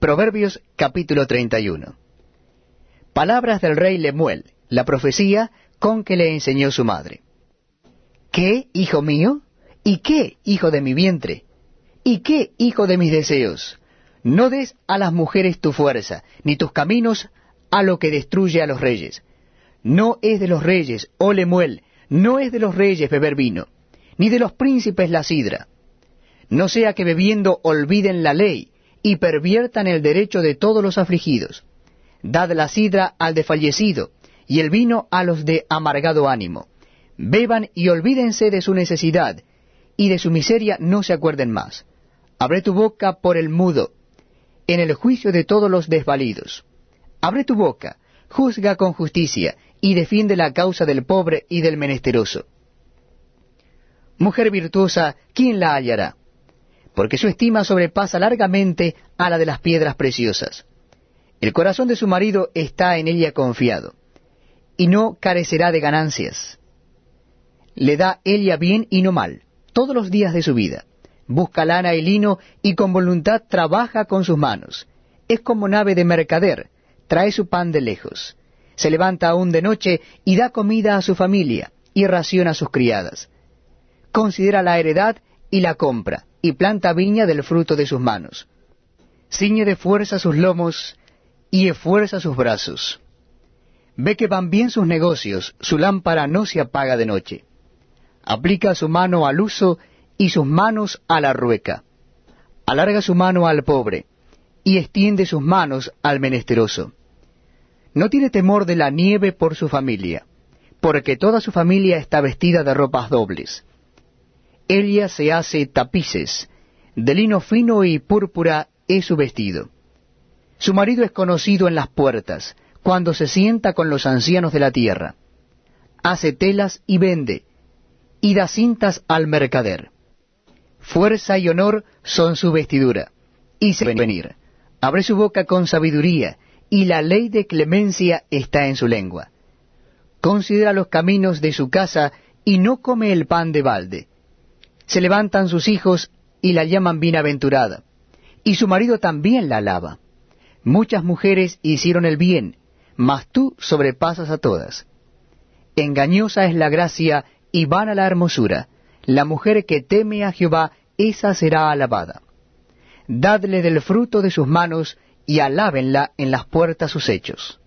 Proverbios capítulo 31. Palabras del rey Lemuel, la profecía con que le enseñó su madre. ¿Qué, hijo mío? ¿Y qué, hijo de mi vientre? ¿Y qué, hijo de mis deseos? No des a las mujeres tu fuerza, ni tus caminos a lo que destruye a los reyes. No es de los reyes, oh Lemuel, no es de los reyes beber vino, ni de los príncipes la sidra. No sea que bebiendo olviden la ley, y perviertan el derecho de todos los afligidos. Dad la sidra al desfallecido, y el vino a los de amargado ánimo. Beban y olvídense de su necesidad, y de su miseria no se acuerden más. Abre tu boca por el mudo, en el juicio de todos los desvalidos. Abre tu boca, juzga con justicia, y defiende la causa del pobre y del menesteroso. Mujer virtuosa, ¿quién la hallará? Porque su estima sobrepasa largamente a la de las piedras preciosas. El corazón de su marido está en ella confiado, y no carecerá de ganancias. Le da ella bien y no mal, todos los días de su vida. Busca lana y lino, y con voluntad trabaja con sus manos. Es como nave de mercader, trae su pan de lejos. Se levanta aún de noche, y da comida a su familia, y raciona a sus criadas. Considera la heredad y la compra, y planta viña del fruto de sus manos. Ciñe de fuerza sus lomos, y esfuerza sus brazos. Ve que van bien sus negocios, su lámpara no se apaga de noche. Aplica su mano al uso, y sus manos a la rueca. Alarga su mano al pobre, y extiende sus manos al menesteroso. No tiene temor de la nieve por su familia, porque toda su familia está vestida de ropas dobles. Ella se hace tapices, de lino fino y púrpura es su vestido. Su marido es conocido en las puertas, cuando se sienta con los ancianos de la tierra. Hace telas y vende, y da cintas al mercader. Fuerza y honor son su vestidura, y se venir. Abre su boca con sabiduría, y la ley de clemencia está en su lengua. Considera los caminos de su casa, y no come el pan de balde. Se levantan sus hijos, y la llaman bienaventurada, y su marido también la alaba. Muchas mujeres hicieron el bien, mas tú sobrepasas a todas. Engañosa es la gracia, y vana la hermosura. La mujer que teme a Jehová, esa será alabada. Dadle del fruto de sus manos, y alábenla en las puertas sus hechos.